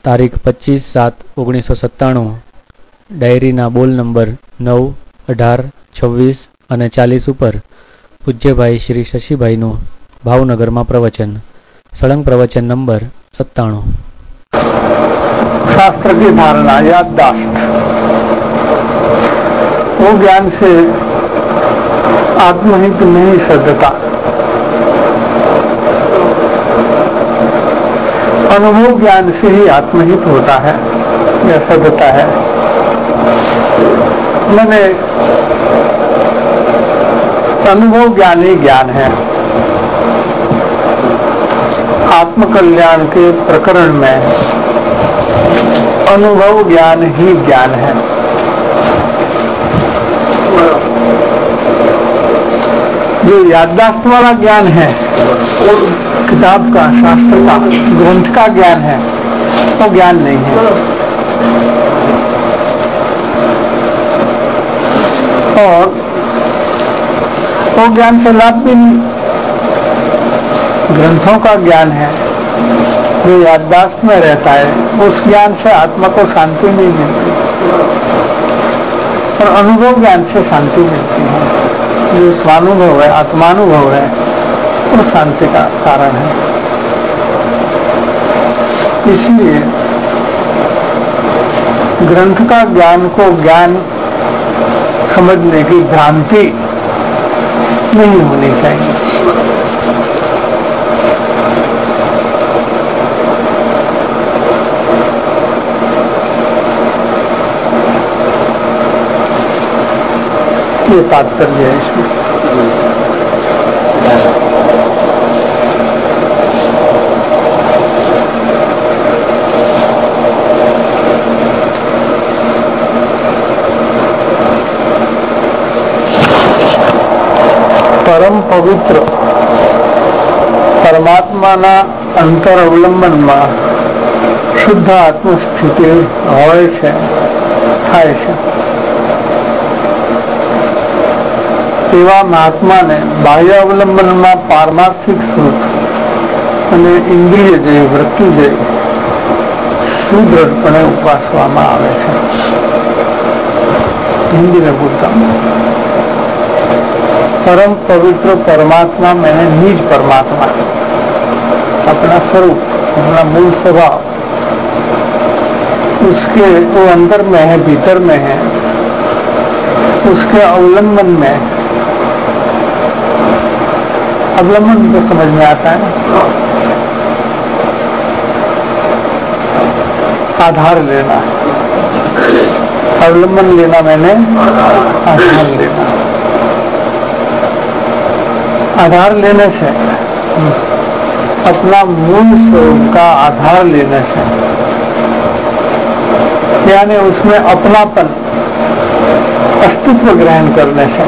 તારીખ 25/7/1997 ડાયરીના બોલ નંબર 9, 18, 26 અને 40 ઉપર પૂજ્યભાઈ શ્રી શશીભાઈનું ભાવનગરમાં પ્રવચન. સળંગ પ્રવચન નંબર 97. शास्त्र की धारणा याददाश्त, वो ज्ञान से आत्महित नहीं सद्धता, अनुभव ज्ञान से ही आत्महित होता है या सद्धता है. मैंने अनुभव ज्ञान ही ज्ञान है. आत्मकल्याण के प्रकरण में अनुभव ज्ञान ही ज्ञान है. जो याददाश्त वाला ज्ञान है, वो किताब का, शास्त्र का, ग्रंथ का ज्ञान है, वो ज्ञान नहीं है. और वो ज्ञान से लाभ भी नहीं. ग्रंथों का ज्ञान है जो याददाश्त में रहता है, उस ज्ञान से आत्मा को शांति नहीं मिलती, और अनुभव ज्ञान से शांति मिलती है. जो स्वानुभव है, आत्मानुभव है, वो शांति का कारण है. इसलिए ग्रंथ का ज्ञान को ज्ञान समझने की भ्रांति नहीं होनी चाहिए. ये तात्पर्य है इसमें. પરમ પવિત્ર પરમાત્માના અંતર અવલંબનમાં શુદ્ધ આત્મસ્થિતિ હોય છે, થાય છે. તેવા મહાત્માને બાહ્ય અવલંબનમાં પારમાર્થિક સુખ અને ઇન્દ્રિય જય, વૃત્તિ જય સુદૃઢપણે ઉપાસવામાં આવે છે. हिंदी में बोलता हूँ. परम पवित्र परमात्मा मैंने निज परमात्मा, अपना स्वरूप, अपना मूल स्वभाव, उसके वो अंदर में है, भीतर में है. उसके अवलंबन में, अवलंबन तो समझ में आता है, आधार लेना. अवलंबन लेना मैंने आधार लेना. आधार लेने से, अपना मूल स्वरूप का आधार लेने से, यानी उसमें अपनापन, अस्तित्व ग्रहण करने से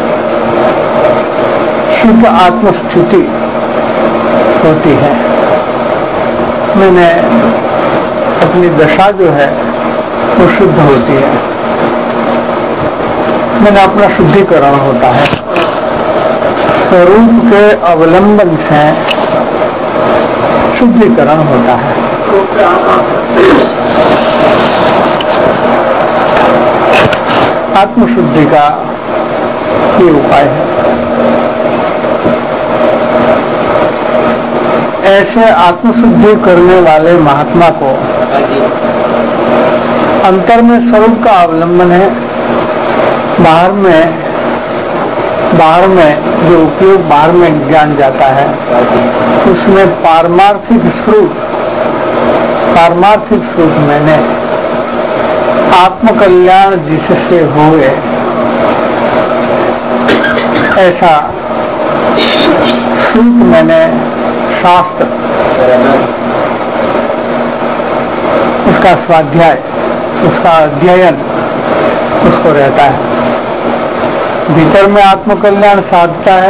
शुद्ध आत्मस्थिति होती है. मैंने अपनी दशा जो है वो शुद्ध होती है. मैंने अपना शुद्धिकरण होता है. स्वरूप के अवलंबन से शुद्धिकरण होता है. आत्मशुद्धि का ये उपाय है. ऐसे आत्मशुद्धि करने वाले महात्मा को अंतर में स्वरूप का अवलंबन है. बाहर में जो उपयोग, बाहर में ज्ञान जाता है, उसमें पारमार्थिक स्रोत मैंने आत्मकल्याण जिससे हुए, ऐसा स्रोत मैंने शास्त्र, उसका स्वाध्याय, उसका अध्ययन उसको रहता है. भीतर में आत्मकल्याण साधता है,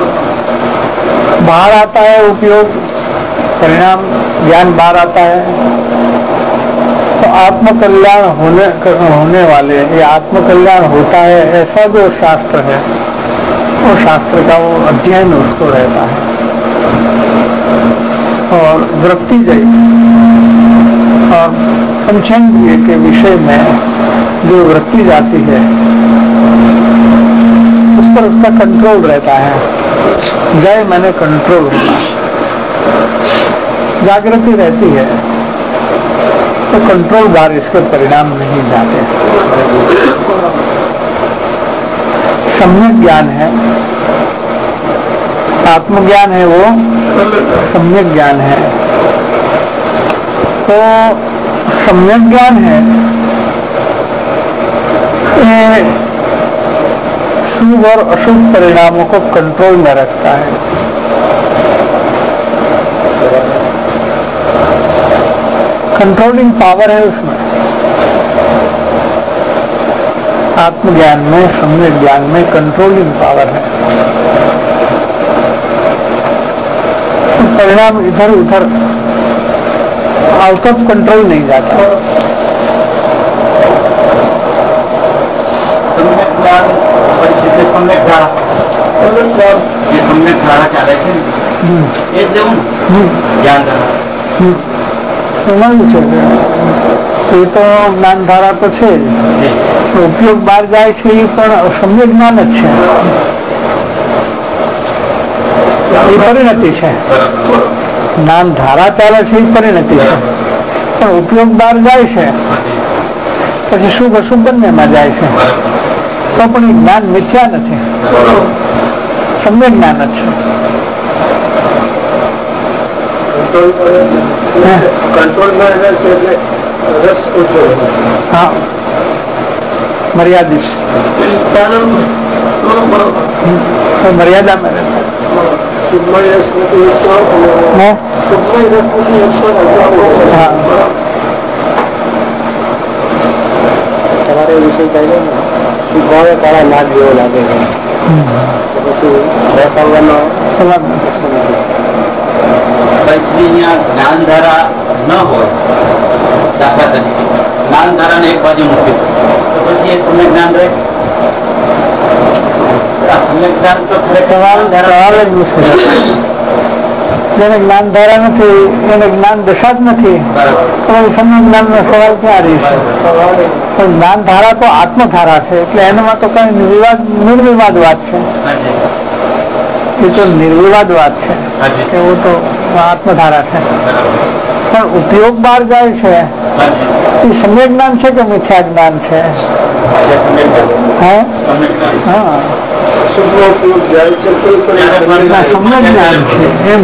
बाहर आता है उपयोग, परिणाम ज्ञान बाहर आता है. तो आत्मकल्याण होने वाले, या आत्मकल्याण होता है ऐसा जो शास्त्र है, वो शास्त्र का वो अध्ययन उसको रहता है. और वृत्ति जय और पंचेंद्रिय के विषय में जो वृत्ति जाती है उस पर उसका कंट्रोल रहता है। जय मैंने कंट्रोल होना, जागृति रहती है तो कंट्रोल बार इसके परिणाम नहीं जाते। सम्यक ज्ञान है, आत्मज्ञान है, वो सम्यक ज्ञान है। तो सम्यक ज्ञान है, ये शुभ और अशुभ परिणामों को कंट्रोल में रखता है। कंट्रोलिंग पावर है उसमें। आत्मज्ञान में, सम्यक ज्ञान में कंट्रोलिंग पावर है। तो परिणाम इधर उधर आउट ऑफ कंट्रोल नहीं जाता। सम्यक ज्ञान सम्यक धारा, ये सम्यक धारा क्या है? એ દેવું જ્ઞાન ધારા એ તો જ્ઞાન ધારા તો છે જ, ઉપયોગ બહાર જાય છે એ પણ સમ્યક જ્ઞાન જ છે, એ પરિણતિ છે। જ્ઞાન ધારા ચાલે છે એ પરિણતિ છે, પણ ઉપયોગ બહાર જાય છે પછી શુભ અશુભ બંનેમાં જાય છે, તો પણ એ જ્ઞાન મિથ્યા નથી, સમ્યક જ્ઞાન જ છે। કંટ્રોલમાં રહે છે એટલે રસ ઓછો, હા, મર્યાદિત, મર્યાદામાં સવારે વિષય ચાલ્યો ને શુભાવે કાળા નાગ જેવો લાગે છે, પછી રસ આવવાનો સવાલ જ્ઞાન ધારા ન હોય, દાખલા તરીકે જ્ઞાન ધારાને એક બાજુ મૂકી તો પછી એ સમ્યક જ્ઞાન રહે? સમ્યક જ્ઞાન તો સવાલ જ મુશ્કેલ। જેને જ્ઞાન ધારા નથી એને જ્ઞાન દશા જ નથી, તો સમ્યક જ્ઞાનનો સવાલ ક્યાં રહી છે? પણ જ્ઞાન ધારા તો આત્મધારા છે, એટલે એનામાં તો કઈ નિર્વિવાદ વાત છે, એ તો નિર્વિવાદ વાત છે કે वो તો આત્મધારા છે। પણ ઉપયોગ બહાર જાય છે એ સમ્યક જ્ઞાન છે કે મિથ્યા જ્ઞાન છે? હા, સમ્યક જ્ઞાન છે એમ।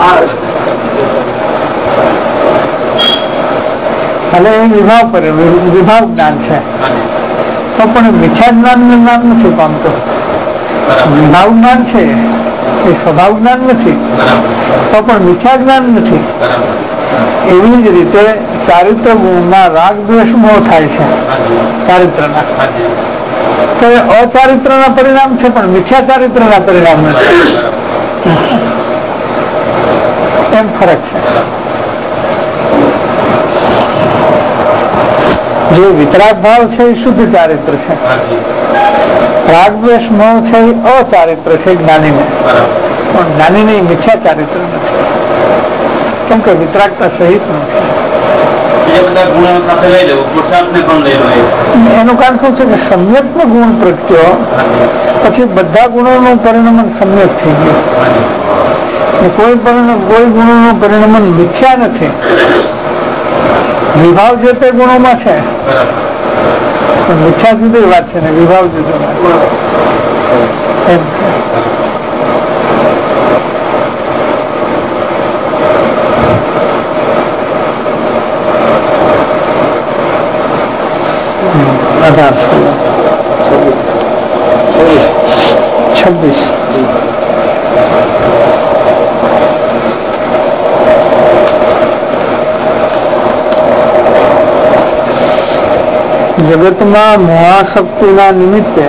ભલે એ વિભાવ જ્ઞાન છે તો પણ મિથ્યા જ્ઞાનનું નામ નથી પામતું। વિભાવ જ્ઞાન છે એ સ્વભાવ જ્ઞાન નથી, તો પણ મિથ્યા જ્ઞાન નથી। એવી જ રીતે ચારિત્ર ગુણમાં રાગ દ્વેષ મોહ થાય છે ચારિત્રના, તો એ અચારિત્રના પરિણામ છે પણ મિથ્યા ચારિત્રના પરિણામ નથી, એમ ફરક છે। જે વિતરાગ ભાવ છે એ શુદ્ધ ચારિત્ર છે, રાગ દ્વેષ મોહ છે એ અચારિત્ર છે જ્ઞાનીને, પણ જ્ઞાનીને મિથ્યા ચારિત્ર નથી, કેમ કે વિતરાગતા સહિત નથી। એનું કારણ શું છે કે સમ્યક નો ગુણ પ્રગટ્યો પછી બધા ગુણોનું પરિણમન સમ્યક થઈ ગયું, કોઈ ગુણોનું પરિણમન મિથ્યા નથી। વિભાવ જે તે ગુણોમાં છે પણ મિથ્યા જુદી વાત છે ને વિભાવ જુદો વાત એમ છે। અઢાર 26 જગતમાં મોહાશક્તિના નિમિત્તે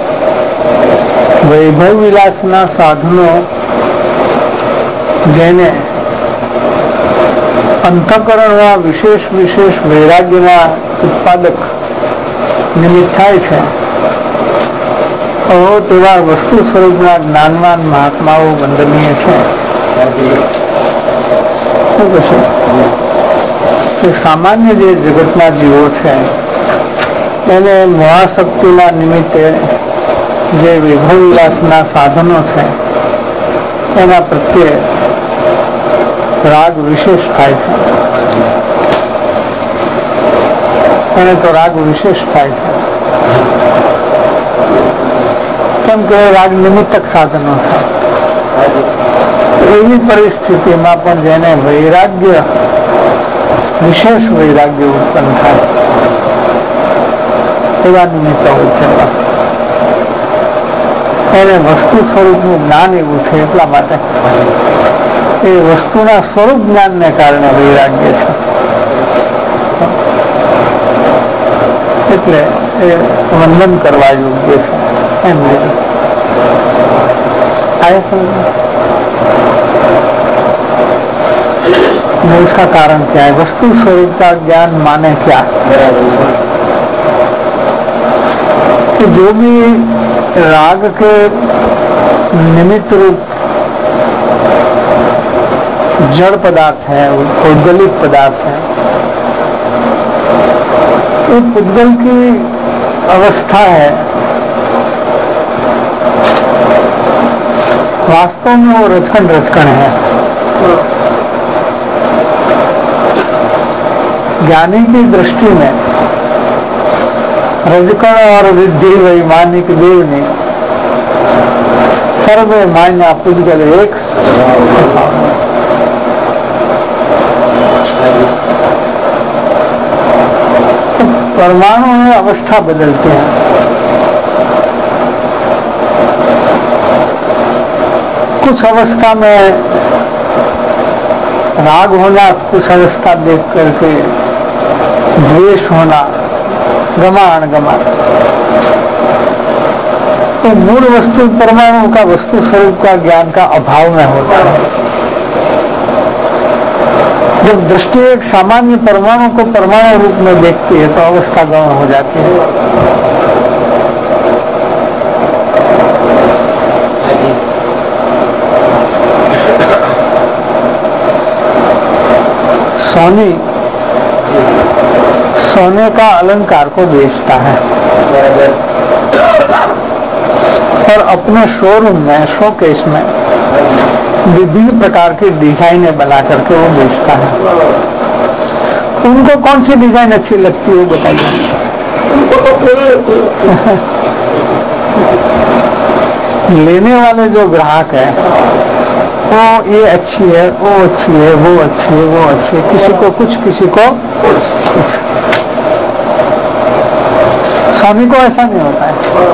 વૈભવ વિલાસના સાધનો જેને અંતઃકરણમાં વિશેષ વૈરાગ્યના ઉત્પાદક નિમિત્ત થાય છે, તેવા વસ્તુ સ્વરૂપના જ્ઞાનવાન મહાત્માઓ વંદનીય છે। શું કહેશો? કે સામાન્ય જે જગતના જીવો છે એને મહાશક્તિના નિમિત્તે જે વિભવ વિલાસના સાધનો છે એના પ્રત્યે રાગ વિશેષ થાય છે. એને તો રાગ વિશેષ થાય છે કેમ કે રાગ નિમિત્તક સાધનો છે. એવી પરિસ્થિતિમાં પણ જેને વૈરાગ્ય વિશેષ વૈરાગ્ય ઉત્પન્ન થાય એવા નિમિત્તો ઉચ્ચરવા એને વસ્તુ સ્વરૂપનું જ્ઞાન એવું છે એટલા માટે એ વસ્તુના સ્વરૂપ જ્ઞાનને કારણે વૈરાગ્ય છે. એટલે એ વંદન કરવા યોગ્ય છે એમ લીધું. आया समझ में? उसका कारण क्या है? वस्तु स्वरूप का ज्ञान माने क्या? कि जो भी राग के निमित्त रूप जड़ पदार्थ है, भौगोलिक पदार्थ है, वो पुद्गल की अवस्था है. वास्तव में वो रचकन है. ज्ञानी की दृष्टि में रजकण और विद्धि वैमानिक देवनी सर्वे मान्या पुद्गल एक परमाणु में अवस्था बदलते हैं. कुछ अवस्था में राग होना, कुछ अवस्था देख करके द्वेष होना, गमा अणगमा. तो मूल वस्तु परमाणु का वस्तु स्वरूप का ज्ञान का अभाव में होता है. जब दृष्टि एक सामान्य परमाणु को परमाणु रूप में देखती है तो अवस्था गौण हो जाती है. सोने का अलंकार को बेचता है और अपने शोरूम में, शोकेस में विभिन्न प्रकार की डिजाइनें बना करके वो बेचता है. उनको कौन सी डिजाइन अच्छी लगती है वो बताइए. लेने वाले जो ग्राहक है वो ये अच्छी है, वो अच्छी है, वो अच्छी है, वो अच्छी है. किसी को कुछ, किसी को कुछ. स्वामी को ऐसा नहीं होता है.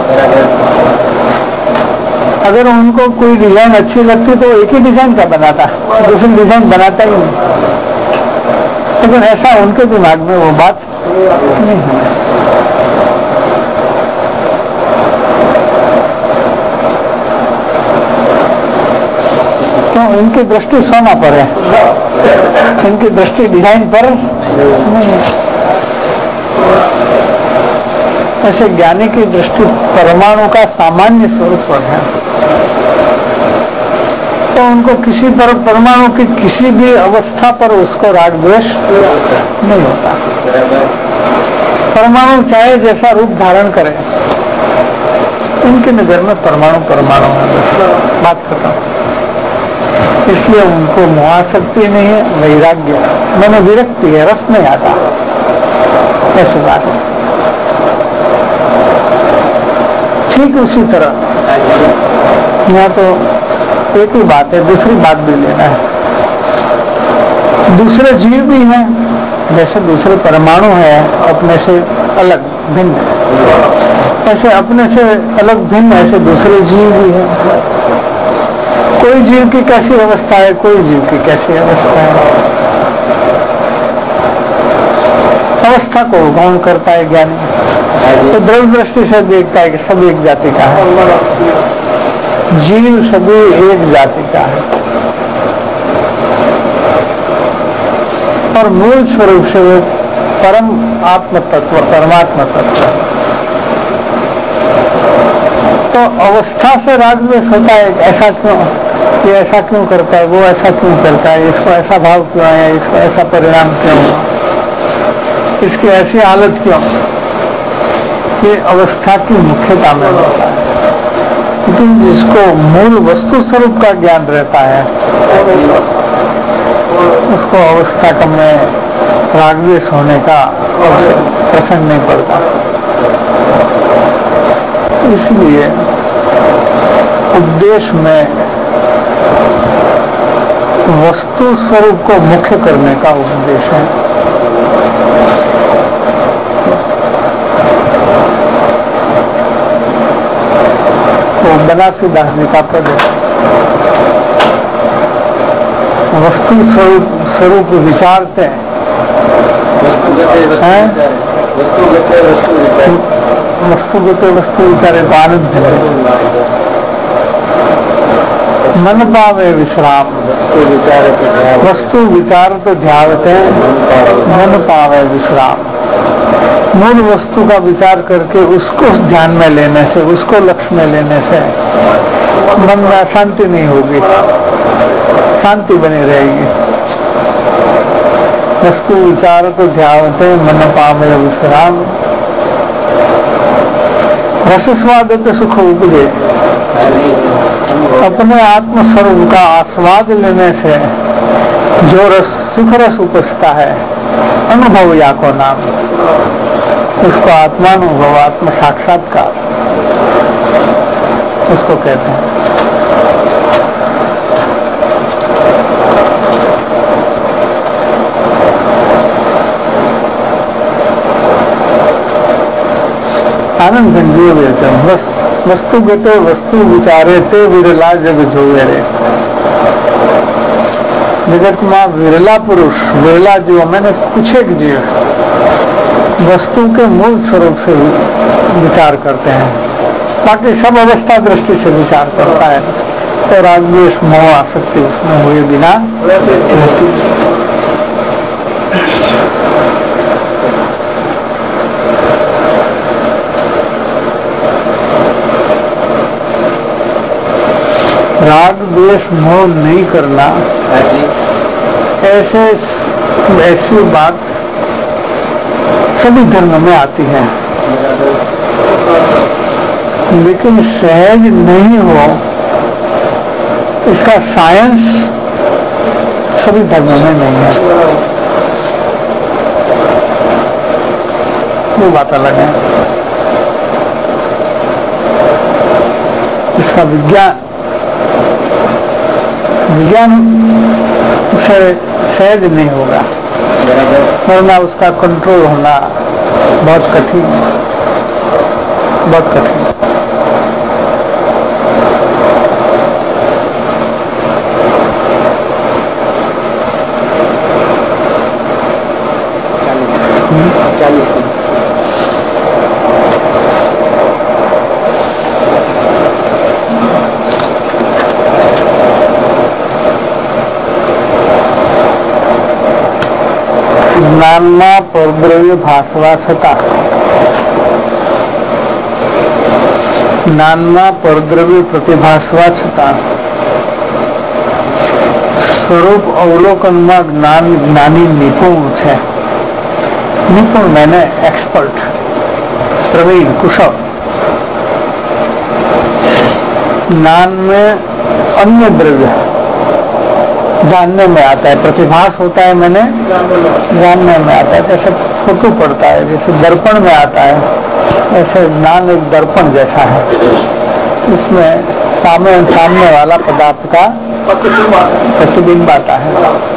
अगर उनको कोई डिजाइन अच्छी लगती तो एक ही डिजाइन का बनाता, दूसरी डिजाइन बनाता ही नहीं. लेकिन ऐसा उनके दिमाग में वो बात नहीं है. तो इनकी दृष्टि सोना पर है, इनकी दृष्टि डिजाइन पर नहीं है. ऐसे ज्ञानी की दृष्टि परमाणु का सामान्य स्वरूप पर है. तो उनको किसी पर, परमाणु की किसी भी अवस्था पर उसको राग द्वेष नहीं होता. परमाणु चाहे जैसा रूप धारण करे, उनकी नजर में परमाणु परमाणु है, बस बात खत्म. इसलिए उनको मोहाशक्ति नहीं है, वैराग्य मैंने विरक्ति है, रस नहीं आता. ऐसी बात है. ठीक उसी तरह यहाँ तो एक ही बात है, दूसरी बात भी लेना है. दूसरे जीव भी हैं, जैसे दूसरे परमाणु है अपने से अलग भिन्न, ऐसे अपने से अलग भिन्न ऐसे दूसरे जीव भी हैं. कोई जीव की कैसी अवस्था है, कोई जीव की कैसी अवस्था है. अवस्था को गौण करता है ज्ञानी. तो द्रव्य दृष्टि से देखता है कि सब एक जाति का है, जीव सभी एक जाति का है. और मूल स्वरूप से वो परम आत्म तत्व, परमात्मा तत्व. तो अवस्था से राग द्वेष होता है. ऐसा क्यों, ये ऐसा क्यों करता है, वो ऐसा क्यों करता है, इसको ऐसा भाव क्यों है, इसको ऐसा परिणाम क्यों हुआ. इसकी ऐसी हालत क्यों? ये अवस्था की मुख्यता में होता है। लेकिन जिसको मूल वस्तु स्वरूप का ज्ञान रहता है उसको अवस्था कम में रागद्वेष होने का प्रसंग नहीं पड़ता। इसलिए उपदेश में वस्तु स्वरूप को मुख्य करने का उपदेश है। तो बनारसीदास जी का पद है, वस्तु स्वरूप विचारते हैं, वस्तुगत वस्तु विचारे तो आनंद है। मन पावे विश्राम, वस्तु विचार तो ध्यावते मन पावे विश्राम। मूल वस्तु का विचार करके उसको ध्यान में लेने से, उसको लक्ष्य में लेने से मन में अशांति नहीं होगी, शांति बनी रहेगी। वस्तु विचार तो ध्यावते मन पावे विश्राम, रसस्वाद सुख उपजे। अपने आत्मस्वरूप का आस्वाद लेने से जो रस सुख रस उपजता है, अनुभव या को नाम, उसको आत्मानुभव, आत्म साक्षात्कार उसको कहते हैं। आनंद भंजो वेतन वस्तुगत वस्तु विचारे ते विरला जग जोवे रे। जगत में विरला पुरुष, विरला जीव मैंने कुछ एक जीव वस्तु के मूल स्वरूप से विचार करते हैं, बाकी सब अवस्था दृष्टि से विचार करता है। तो रागद्वेष मोह आसक्ति उसमें हुए बिना रहती। राग द्वेष मोह नहीं करना, ऐसी बात सभी धर्म में आती है, लेकिन सहज नहीं हो इसका साइंस सभी धर्मों में नहीं है। वो बात अलग है। इसका विज्ञान से सहज नहीं होगा, वरना उसका कंट्रोल होना बहुत कठिन है, बहुत कठिन। જ્ઞાનમાં પરદ્રવ્ય ભાસવા છતાં, જ્ઞાનમાં પરદ્રવ્ય પ્રતિભાસવા છતાં સ્વરૂપ અવલોકનમાં જ્ઞાની નિપુણ છે। નિપુણ मैंने एक्सपर्ट, प्रवीण, कुशल। ज्ञान में अन्य द्रव्य जानने में आता है, प्रतिभास होता है, मैंने जानने में आता है। जैसे फोटो पड़ता है, जैसे दर्पण में आता है, ऐसे ज्ञान एक दर्पण जैसा है। इसमें सामने वाला पदार्थ का प्रतिबिंब आता है।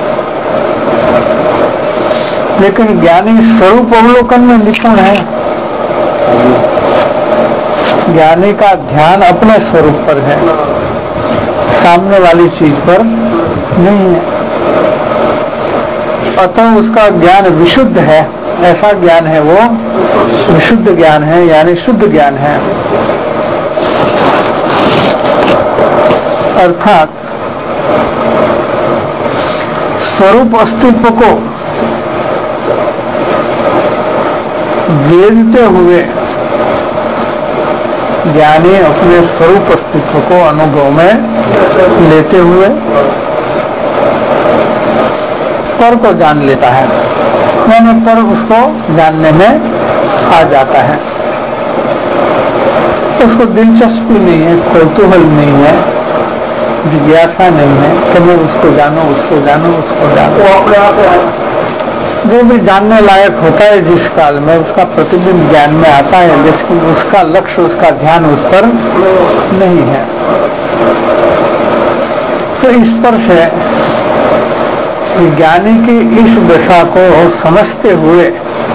लेकिन ज्ञानी स्वरूप अवलोकन में निपुण है। ज्ञानी का ध्यान अपने स्वरूप पर है, सामने वाली चीज पर नहीं है। अतः उसका ज्ञान विशुद्ध है। ऐसा ज्ञान है वो विशुद्ध ज्ञान है, यानी शुद्ध ज्ञान है। अर्थात स्वरूप अस्तित्व को वेदते हुए ज्ञानी अपने स्वरूप अस्तित्व को अनुभव में लेते हुए पर को जान लेता है। यानी पर उसको जानने में आ जाता है। उसको दिलचस्पी नहीं है, कौतूहल नहीं है, जिज्ञासा नहीं है कि मैं उसको जानूं, उसको जानूं, उसको जानूं। जो भी जानने लायक होता है जिस काल में, उसका प्रतिबिंब ज्ञान में आता है, जिसकी उसका लक्ष्य, उसका ध्यान उस पर नहीं है। तो इस पर से ज्ञानी की इस दशा को समझते हुए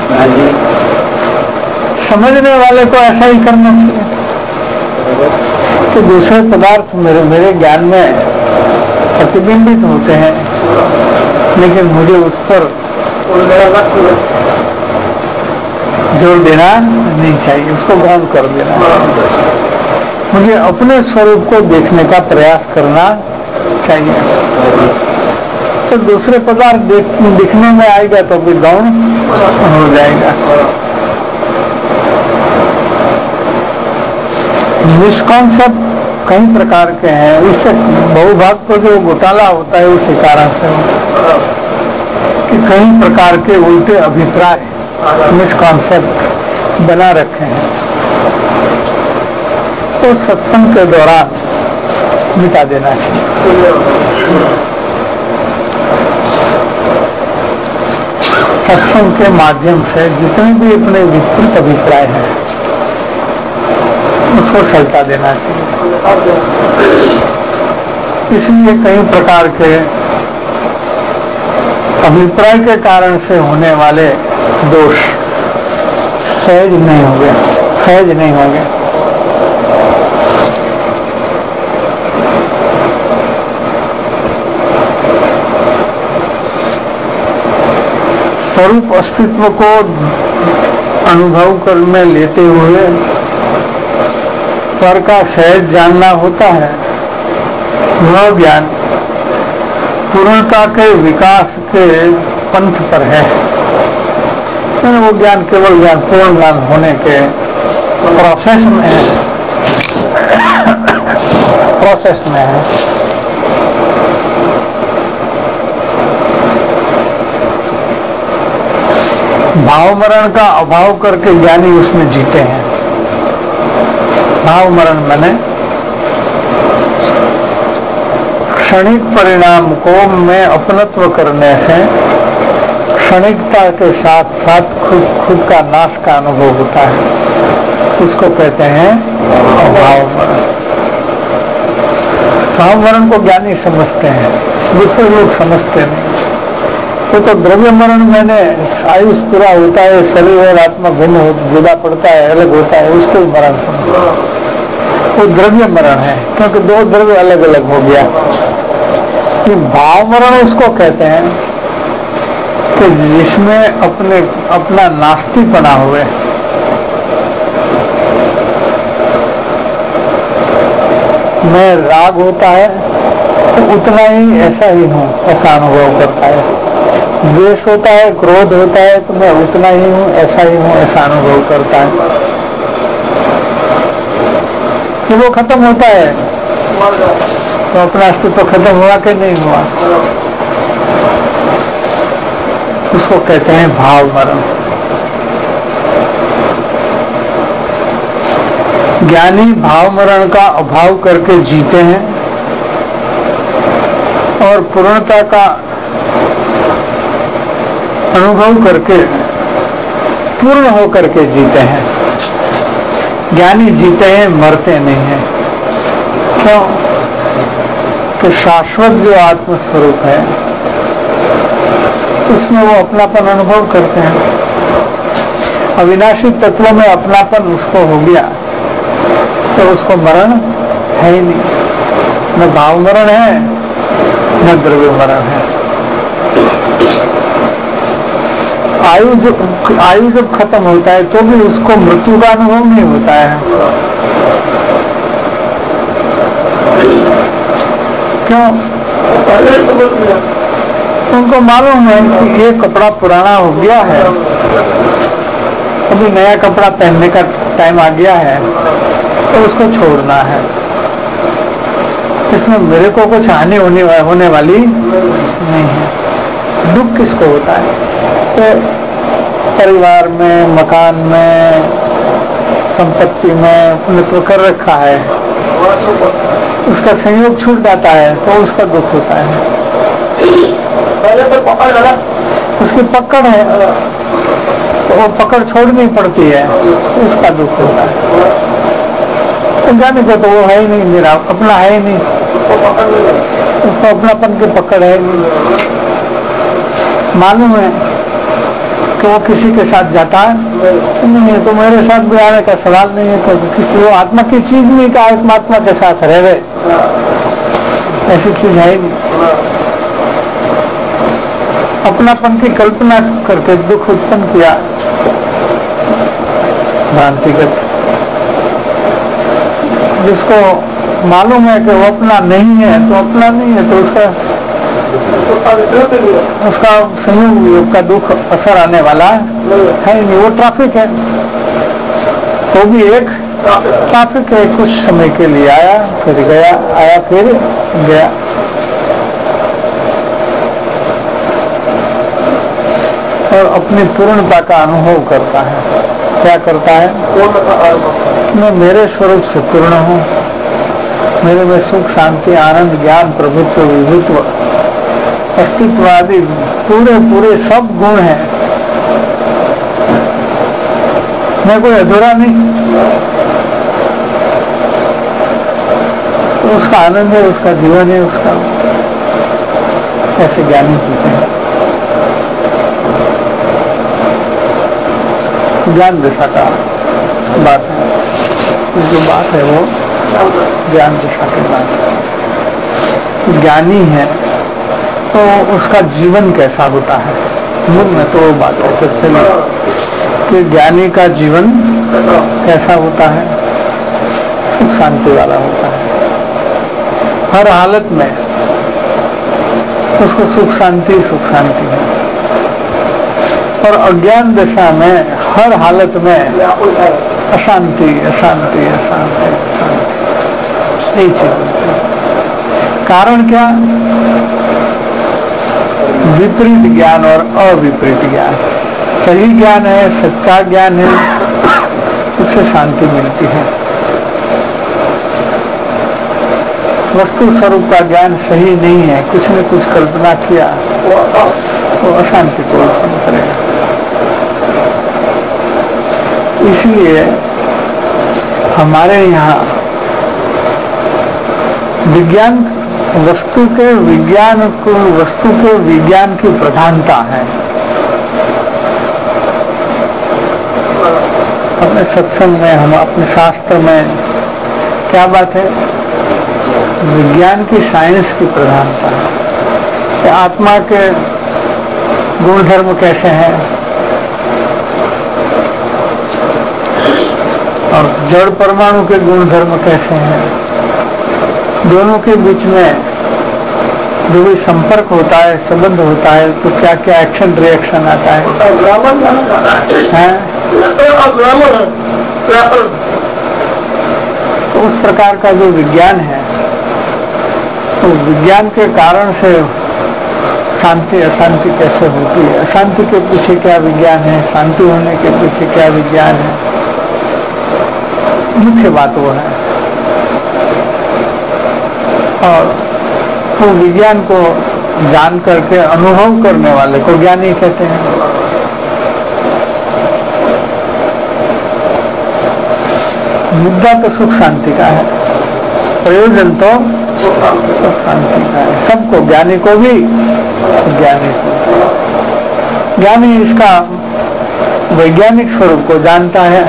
समझने वाले को ऐसा ही करना चाहिए कि दूसरे पदार्थ मेरे ज्ञान में प्रतिबिंबित होते हैं, लेकिन मुझे उस पर जोर देना नहीं चाहिए, उसको ग्रहण कर देना चाहिए। मुझे अपने स्वरूप को देखने का प्रयास करना चाहिए। तो दूसरे पदार्थ दिखने में आएगा तो भी गौण हो जाएगा। मिसकॉन्सेप्ट कई प्रकार के हैं, इससे बहुभाग तो जो घोटाला होता है उसी कारण से कि कई प्रकार के उल्टे अभिप्राय, मिसकॉन्सेप्ट बना रखे हैं, तो सत्संग के दौरान मिटा देना चाहिए। सत्संग के माध्यम से जितने भी अपने विकृत अभिप्राय हैं उसको सलटा देना चाहिए। इसलिए कई प्रकार के अभिप्राय के कारण से होने वाले दोष सहज नहीं होंगे, सहज नहीं होंगे। स्वरूप अस्तित्व को अनुभव कर में लेते हुए पर का सहज जानना होता है। वह ज्ञान पूर्णता के विकास के पंथ पर है। वो ज्ञान केवल ज्ञान पूर्ण ज्ञान होने के प्रोसेस में है, प्रोसेस में है। भाव मरण का अभाव करके ज्ञानी उसमें जीते हैं। भाव मरण मैंने क्षणिक परिणाम को मैं अपनत्व करने से क्षणिकता के साथ साथ खुद का नाश का अनुभव होता है, उसको कहते हैं भाव मरण। भाव मरण को ज्ञानी समझते हैं, दूसरे लोग समझते नहीं। वो तो द्रव्य मरण मैंने आयुष पूरा होता है, शरीर और आत्मा भिन्न जुदा पड़ता है, अलग होता है, उसको मरण समझते हैं। वो द्रव्य मरण है क्योंकि दो द्रव्य अलग अलग हो गया। कि भाव मरण उसको कहते हैं कि जिसमें अपना नास्तिकपना हुए। मैं राग होता है तो उतना ही ऐसा ही हूँ, ऐसा अनुभव करता है। द्वेष होता है, क्रोध होता है तो मैं उतना ही हूँ, ऐसा ही हूँ, ऐसा अनुभव करता है। तो वो खत्म होता है तो अपना अस्तित्व खत्म हुआ कि नहीं हुआ, उसको कहते हैं भाव मरण। ज्ञानी भाव मरण का अभाव करके जीते हैं और पूर्णता का अनुभव करके पूर्ण होकर के जीते हैं। ज्ञानी जीते हैं, मरते नहीं हैं। क्यों? कि शाश्वत जो आत्म स्वरूप है उसमें वो अपनापन अनुभव करते हैं। अविनाशी तत्वों में अपनापन उसको हो गया तो उसको मरण है ही नहीं। न भाव मरण है न द्रव्य मरण है। आयु जब खत्म होता है तो भी उसको मृत्यु का अनुभव नहीं होता है। क्यों? उनको मालूम है कि ये कपड़ा पुराना हो गया है, अभी नया कपड़ा पहनने का टाइम आ गया है तो उसको छोड़ना है। इसमें मेरे को कुछ हानि होने वाली नहीं है। दुख किसको होता है? तो परिवार में, मकान में, संपत्ति में अपने कर रखा है, उसका संयोग छूट जाता है तो उसका दुख होता है। पहले तो पकड़ लगा, उसकी पकड़ है तो वो पकड़ छोड़नी पड़ती है, उसका दुख होता है। जाने को तो वो है ही नहीं, मेरा अपना है ही नहीं, उसको अपनापन की पकड़ है नहीं। मालूम है कि वो किसी के साथ जाता है, नहीं है तो मेरे साथ भी आने का सवाल नहीं है, क्योंकि किसी वो आत्मा की चीज नहीं का आत्मा के साथ रह गए, ऐसी चीज है ही नहीं। अपनापन की कल्पना करके दुख उत्पन्न किया भ्रांतिगत। जिसको मालूम है कि वो अपना नहीं है तो अपना नहीं है, तो उसका संयोग का दुख असर आने वाला है नहीं। वो ट्रैफिक है, तो भी एक ट्रैफिक है, कुछ समय के लिए आया फिर गया, आया फिर गया। और अपनी पूर्णता का अनुभव करता है। क्या करता है? मैं मेरे स्वरूप से पूर्ण हूँ, मेरे में सुख, शांति, आनंद, ज्ञान, प्रभुत्व, विभुत्व, अस्तित्व आदि पूरे सब गुण हैं। मैं कोई अधूरा नहीं, तो उसका आनंद है, उसका जीवन है, उसका ऐसे ज्ञानी जीते हैं। ज्ञान दशा का बात है, जो बात है वो ज्ञान दशा की बात है। ज्ञानी है तो उसका जीवन कैसा होता है, मूल में तो वो बात है सबसे कि ज्ञानी का जीवन कैसा होता है, सुख शांति वाला होता है। हर हालत में उसको सुख शांति है। और अज्ञान दशा में हर हालत में अशांति यही चीज। कारण क्या? विपरीत ज्ञान और अविपरीत ज्ञान। सही ज्ञान है, सच्चा ज्ञान है, उससे शांति मिलती है। वस्तु स्वरूप का ज्ञान सही नहीं है, कुछ न कुछ कल्पना किया, वो अशांति को उत्पन्न करेगा। इसलिए हमारे यहाँ वस्तु के विज्ञान की प्रधानता है। अपने सत्संग में, हम अपने शास्त्र में क्या बात है? विज्ञान की, साइंस की प्रधानता है कि आत्मा के गुणधर्म कैसे हैं और जड़ परमाणु के गुणधर्म कैसे हैं, दोनों के बीच में जो भी संपर्क होता है, संबंध होता है, तो क्या क्या एक्शन रिएक्शन आता है, तो उस प्रकार का जो विज्ञान है, तो विज्ञान के कारण से शांति अशांति कैसे होती है, अशांति के पीछे क्या विज्ञान है, शांति होने के पीछे क्या विज्ञान है, मुख्य बात वो है। और वो विज्ञान को जान करके अनुभव करने वाले को ज्ञानी कहते हैं। मुद्दा तो सुख शांति का है, प्रयोजन तो सुख शांति का है, सबको, ज्ञानी को भी, ज्ञानी इसका वैज्ञानिक स्वरूप को जानता है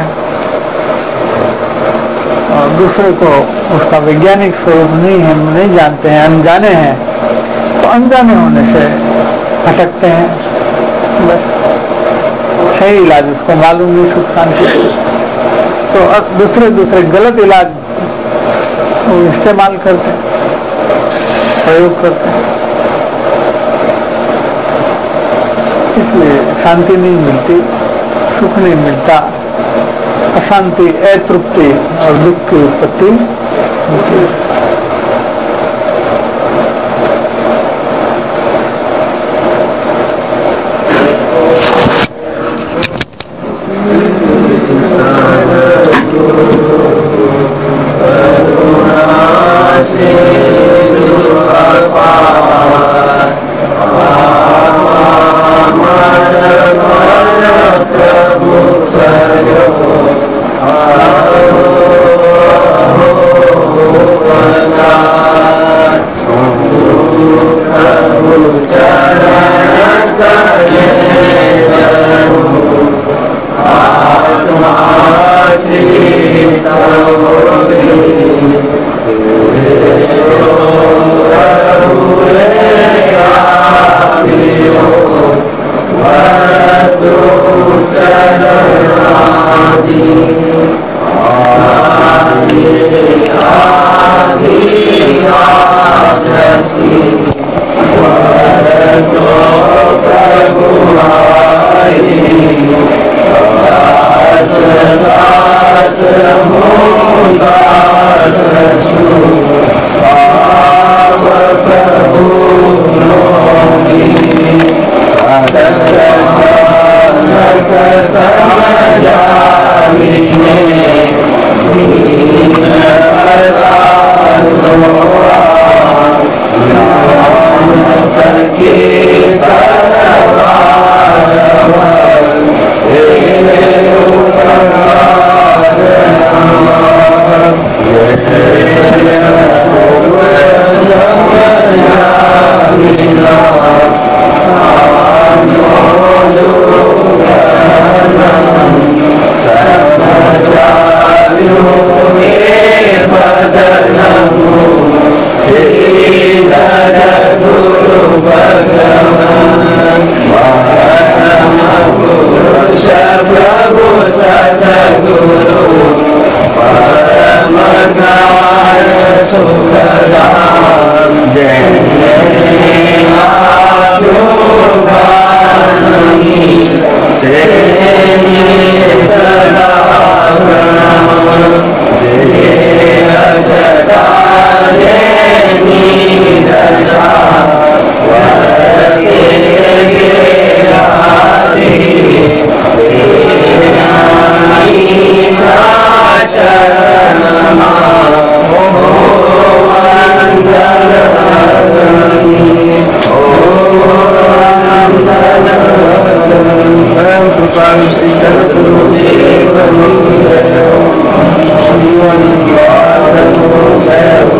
और दूसरे को उसका वैज्ञानिक स्वरूप नहीं जानते हैं, अनजाने हैं, तो अनजाने होने से भटकते हैं। बस सही इलाज उसको मालूम नहीं, सुख शांति, तो अब दूसरे गलत इलाज वो इस्तेमाल करते हैं, प्रयोग करते हैं। इसलिए शांति नहीं मिलती, सुख नहीं मिलता, अशांति, अतृप्ति और दुख की उत्पत्ति होती है। जीवन